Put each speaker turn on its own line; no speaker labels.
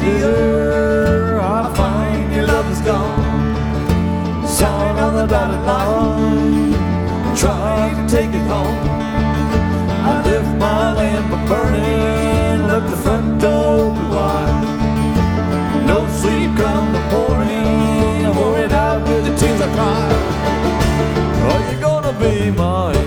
dear, I find your love is gone. Sign on the dotted line, try to take it home. I left my lamp a burning, left the front door open wide. No sleep come the morning, I'm worried out with the tears I cry. Are you gonna be my